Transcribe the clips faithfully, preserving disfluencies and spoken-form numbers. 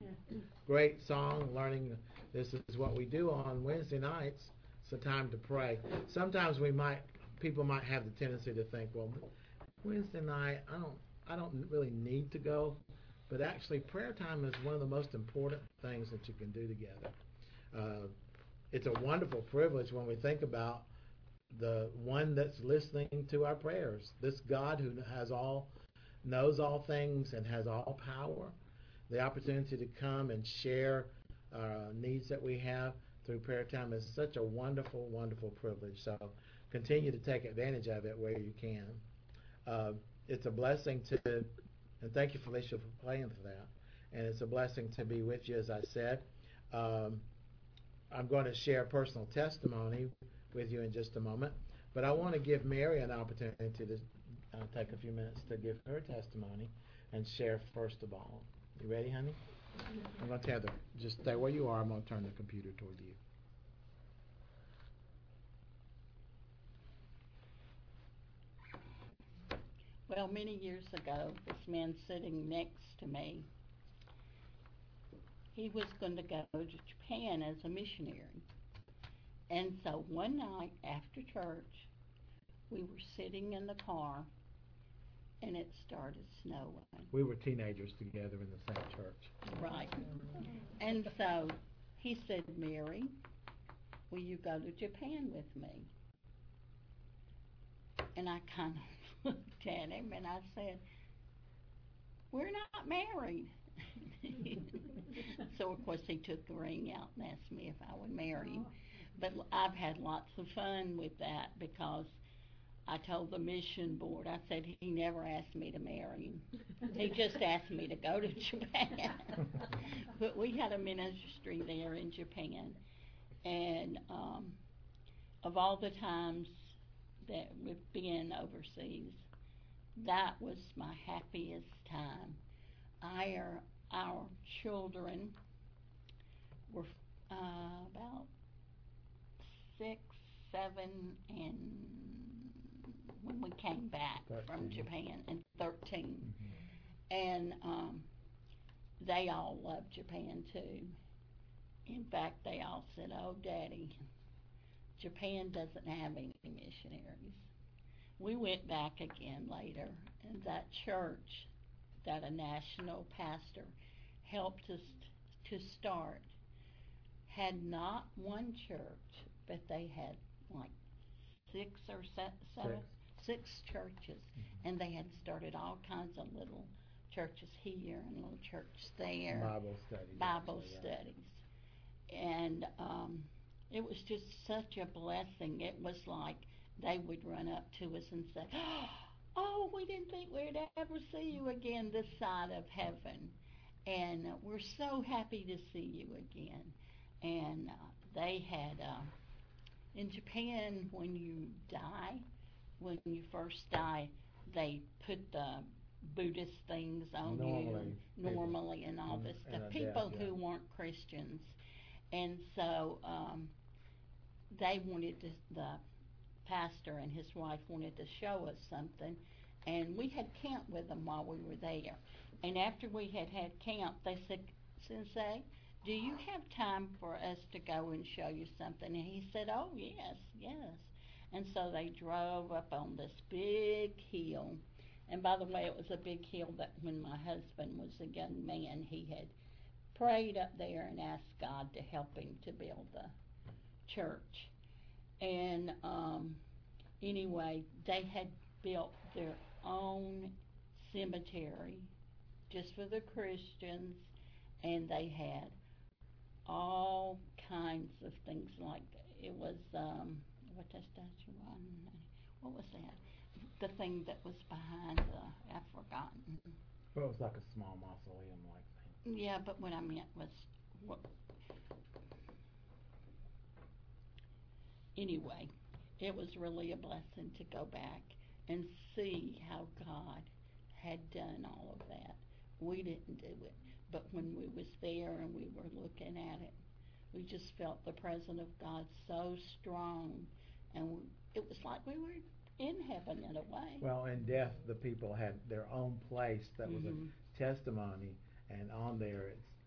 great song, learning this is what we do on Wednesday nights. It's a time to pray. Sometimes we might, people might have the tendency to think, well, Wednesday night, I don't, I don't really need to go. But actually, prayer time is one of the most important things that you can do together. Uh, it's a wonderful privilege when we think about the one that's listening to our prayers. This God who has all, knows all things and has all power. The opportunity to come and share uh, needs that we have through prayer time is such a wonderful, wonderful privilege. So continue to take advantage of it where you can. Uh, it's a blessing to, and thank you, Felicia, for playing for that. And it's a blessing to be with you, as I said. Um, I'm going to share personal testimony with you in just a moment. But I want to give Mary an opportunity to uh, take a few minutes to give her testimony and share first of all. You ready, honey? I'm going to tell her, just stay where you are. I'm going to turn the computer toward you. Well, many years ago, this man sitting next to me, he was going to go to Japan as a missionary. And so one night after church, we were sitting in the car, and it started snowing. We were teenagers together in the same church. Right. And so he said, Mary, will you go to Japan with me? And I kind of looked at him and I said, we're not married. So, of course, he took the ring out and asked me if I would marry him. But I've had lots of fun with that because I told the mission board, I said he never asked me to marry him. He just asked me to go to Japan. But we had a ministry there in Japan. And um, of all the times that we've been overseas, that was my happiest time. Our, our children were uh, about six, seven, and when we came back thirteen. From Japan, and thirteen. Mm-hmm. And um, they all loved Japan too. In fact, they all said, oh, Daddy, Japan doesn't have any missionaries. We went back again later, and that church that a national pastor helped us to start had not one church, but they had like six or se- seven, six, six churches, mm-hmm. And they had started all kinds of little churches here and little churches there. Bible studies. Bible actually, studies. Yeah. And um, it was just such a blessing. It was like they would run up to us and say, oh, we didn't think we'd ever see you again this side of heaven. And uh, we're so happy to see you again. And uh, they had, uh, in Japan, when you die, when you first die, they put the Buddhist things on normally, you, normally, people, and all this stuff. And people death, who yeah. weren't Christians. And so um, they wanted to, the pastor and his wife wanted to show us something, and we had camp with them while we were there. And after we had had camp, they said, Sensei, do you have time for us to go and show you something? And he said, oh, yes, yes. And so they drove up on this big hill. And by the way, it was a big hill that when my husband was a young man, he had prayed up there and asked God to help him to build the church. And um, anyway, they had built their own cemetery just for the Christians, and they had all kinds of things like, it was, um, what that statue on, what was that? The thing that was behind the, I've forgotten. Well, it was like a small mausoleum-like thing. Yeah, but what I meant was, what, anyway, it was really a blessing to go back and see how God had done all of that. We didn't do it, but when we was there and we were looking at it, we just felt the presence of God so strong, and we, it was like we were in heaven in a way. Well, in death, the people had their own place that was mm-hmm. a testimony, and on there it's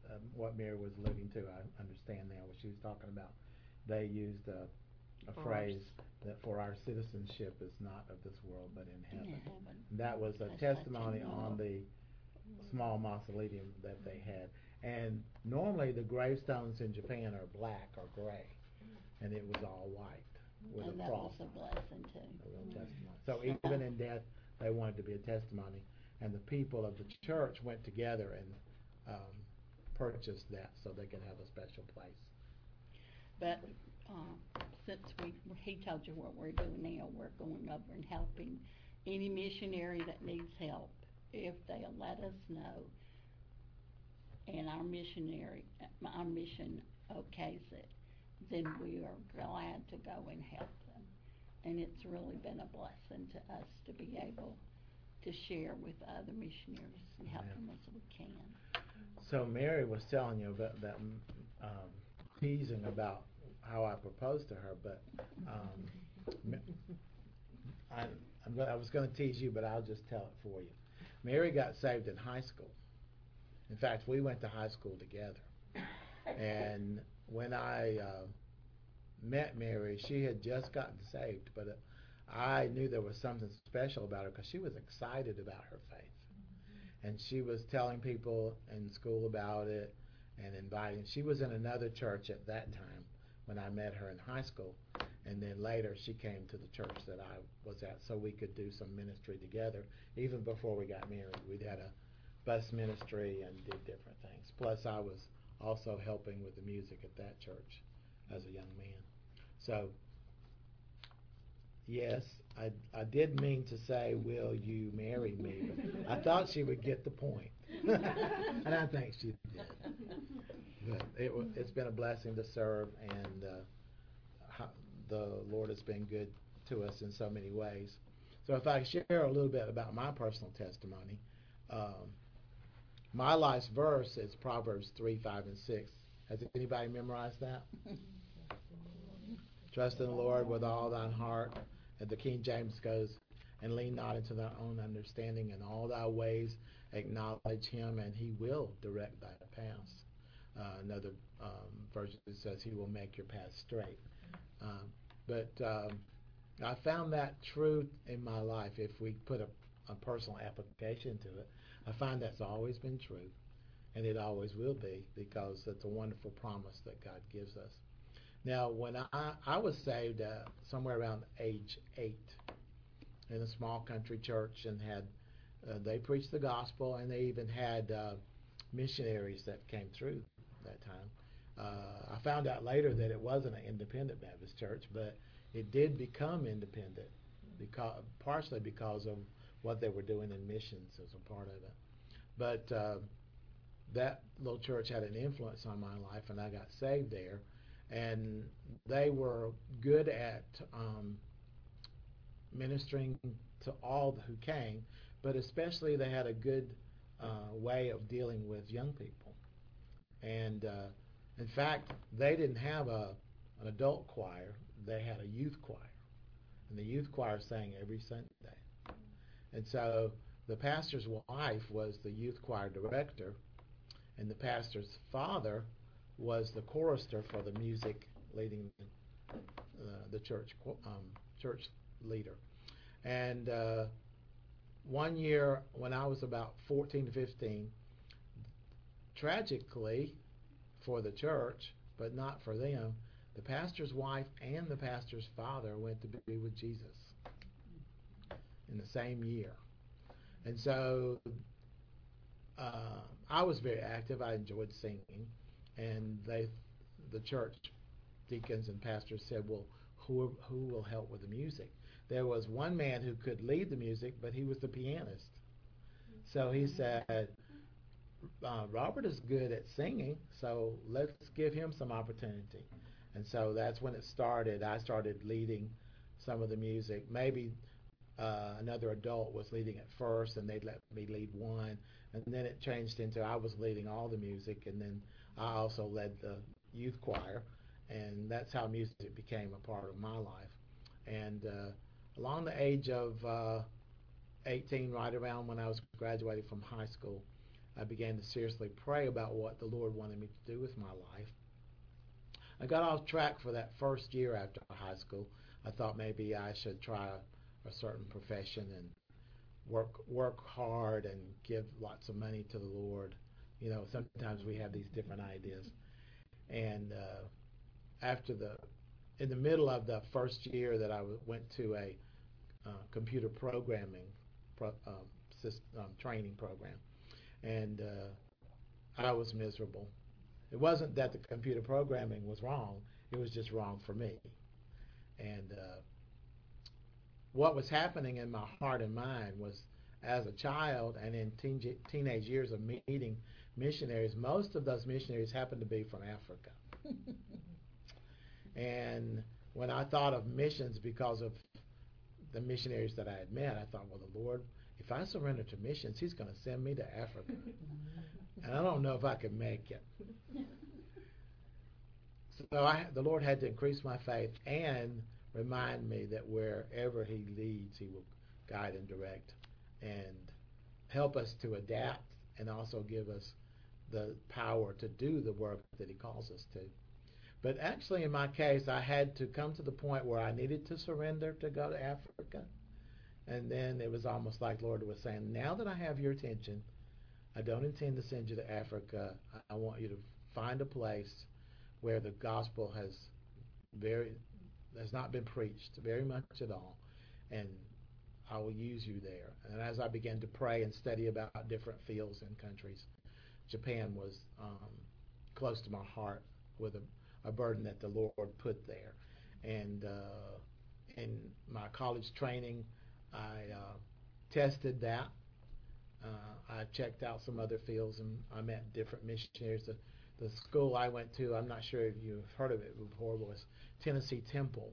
um, what Mary was alluding to. I understand now what she was talking about. They used a, a phrase that for our citizenship is not of this world but in heaven. In heaven. That was a That's testimony such a on love. the small mausoleum that they had. And normally the gravestones in Japan are black or gray, and it was all white with And a that cross. was a blessing too. A real testimony. So even in death, they wanted to be a testimony, and the people of the church went together and um, purchased that so they could have a special place. But uh, since we, he told you what we're doing now, we're going over and helping any missionary that needs help. If they'll let us know, and our missionary, our mission okays it, then we are glad to go and help them. And it's really been a blessing to us to be able to share with other missionaries and help Yeah. them as we can. So Mary was telling you about that, um, teasing about how I proposed to her, but um, I, I'm, I was going to tease you, but I'll just tell it for you. Mary got saved in high school. In fact, we went to high school together. And when I uh, met Mary, she had just gotten saved, but uh, I knew there was something special about her because she was excited about her faith. And she was telling people in school about it and inviting. She was in another church at that time when I met her in high school. And then later she came to the church that I was at so we could do some ministry together. Even before we got married, we'd had a bus ministry and did different things. Plus I was also helping with the music at that church as a young man. So, yes, I, I did mean to say, will you marry me? But I thought she would get the point. And I think she did. But it, it's been a blessing to serve, and uh, the Lord has been good to us in so many ways. So if I share a little bit about my personal testimony, um, my life's verse is Proverbs three, five, and six. Has anybody memorized that? Trust in the Lord with all thine heart. And the King James goes, and lean not into thy own understanding. In all thy ways acknowledge him, and he will direct thy paths. Uh, another um, version says he will make your path straight. Um, but um, I found that true in my life. If we put a, a personal application to it, I find that's always been true, and it always will be, because it's a wonderful promise that God gives us. Now, when I, I was saved uh, somewhere around age eight in a small country church, and had uh, they preached the gospel, and they even had uh, missionaries that came through that time. Uh, I found out later that it wasn't an independent Baptist church, but it did become independent, because partially because of what they were doing in missions as a part of it. But uh, that little church had an influence on my life, and I got saved there. And they were good at um, ministering to all who came, but especially they had a good uh, way of dealing with young people. And uh, in fact, they didn't have a an adult choir; they had a youth choir, and the youth choir sang every Sunday. And so the pastor's wife was the youth choir director, and the pastor's father was the chorister for the music, leading the, uh, the church um, church leader. And uh, one year, when I was about fourteen to fifteen, tragically for the church, but not for them, the pastor's wife and the pastor's father went to be with Jesus in the same year. And so uh, I was very active. I enjoyed singing, and they, the church deacons and pastors said, well, who who will help with the music? There was one man who could lead the music, but he was the pianist. So he said, uh, Robert is good at singing, so let's give him some opportunity. And so that's when it started. I started leading some of the music. Maybe uh, another adult was leading at first, and they'd let me lead one. And then it changed into I was leading all the music, and then I also led the youth choir. And that's how music became a part of my life. And uh, along the age of uh, eighteen, right around when I was graduating from high school, I began to seriously pray about what the Lord wanted me to do with my life. I got off track for that first year after high school. I thought maybe I should try a, a certain profession and work work hard and give lots of money to the Lord. You know, sometimes we have these different ideas. And uh, after the, in the middle of the first year that I w- went to a uh, computer programming pro, um, system, um, training program, and uh, I was miserable. It wasn't that the computer programming was wrong; it was just wrong for me. And uh, what was happening in my heart and mind was, as a child and in teen, teenage years of meeting missionaries, most of those missionaries happened to be from Africa. And when I thought of missions because of the missionaries that I had met, I thought, well, the Lord, if I surrender to missions, He's going to send me to Africa. And I don't know if I can make it. So I, the Lord had to increase my faith and remind me that wherever He leads, He will guide and direct and help us to adapt, and also give us the power to do the work that He calls us to. But actually, in my case, I had to come to the point where I needed to surrender to go to Africa. And then it was almost like the Lord was saying, now that I have your attention, I don't intend to send you to Africa. I want you to find a place where the gospel has very has not been preached very much at all, and I will use you there. And as I began to pray and study about different fields and countries, Japan was um, close to my heart with a a burden that the Lord put there. And uh, in my college training, I uh, tested that. Uh, I checked out some other fields, and I met different missionaries. The, the school I went to, I'm not sure if you've heard of it before, was Tennessee Temple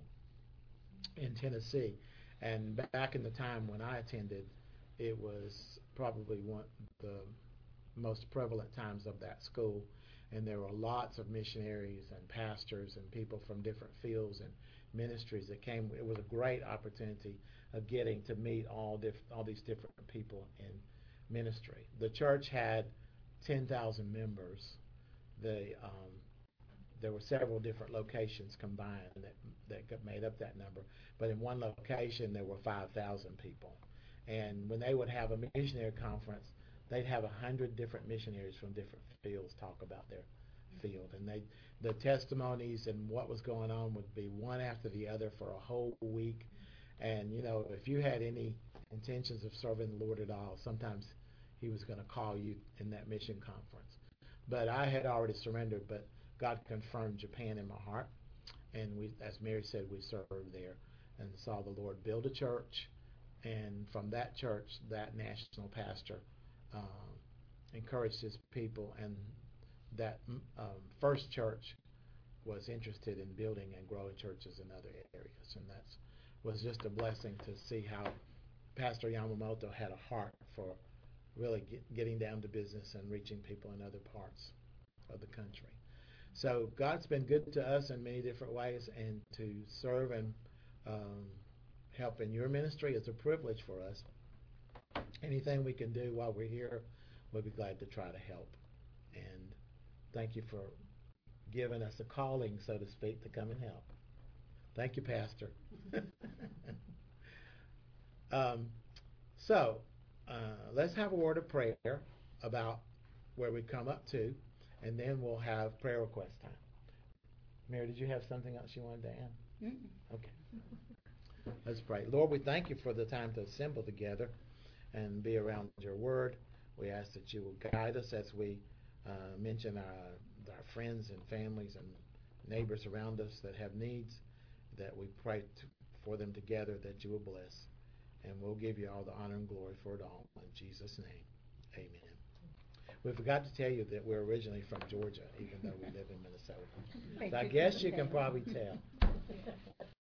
in Tennessee. And back in the time when I attended, it was probably one of the most prevalent times of that school. And there were lots of missionaries and pastors and people from different fields and ministries that came. It was a great opportunity of getting to meet all diff- all these different people in ministry. The church had ten thousand members. The um, there were several different locations combined that that made up that number. But in one location, there were five thousand people. And when they would have a missionary conference, they'd have a hundred different missionaries from different fields talk about their field, and they the testimonies and what was going on would be one after the other for a whole week. And you know, if you had any intentions of serving the Lord at all, sometimes He was going to call you in that mission conference. But I had already surrendered, but God confirmed Japan in my heart, and we, as Mary said, we served there and saw the Lord build a church. And from that church, that national pastor um, encouraged his people, and that um, first church was interested in building and growing churches in other areas. And that was just a blessing to see how Pastor Yamamoto had a heart for really get, getting down to business and reaching people in other parts of the country. So God's been good to us in many different ways, and to serve and um, help in your ministry is a privilege for us. Anything we can do while we're here, we'll be glad to try to help. And thank you for giving us a calling, so to speak, to come and help. Thank you, Pastor. um, so uh, let's have a word of prayer about where we come up to, and then we'll have prayer request time. Mary, did you have something else you wanted to add? Mm-mm. Okay. Let's pray. Lord, we thank you for the time to assemble together and be around your word. We ask that you will guide us as we uh, mention our, our friends and families and neighbors around us that have needs, that we pray to, for them together, that you will bless. And we'll give you all the honor and glory for it all. In Jesus' name, amen. We forgot to tell you that we're originally from Georgia, even though we live in Minnesota. So I guess you can probably tell.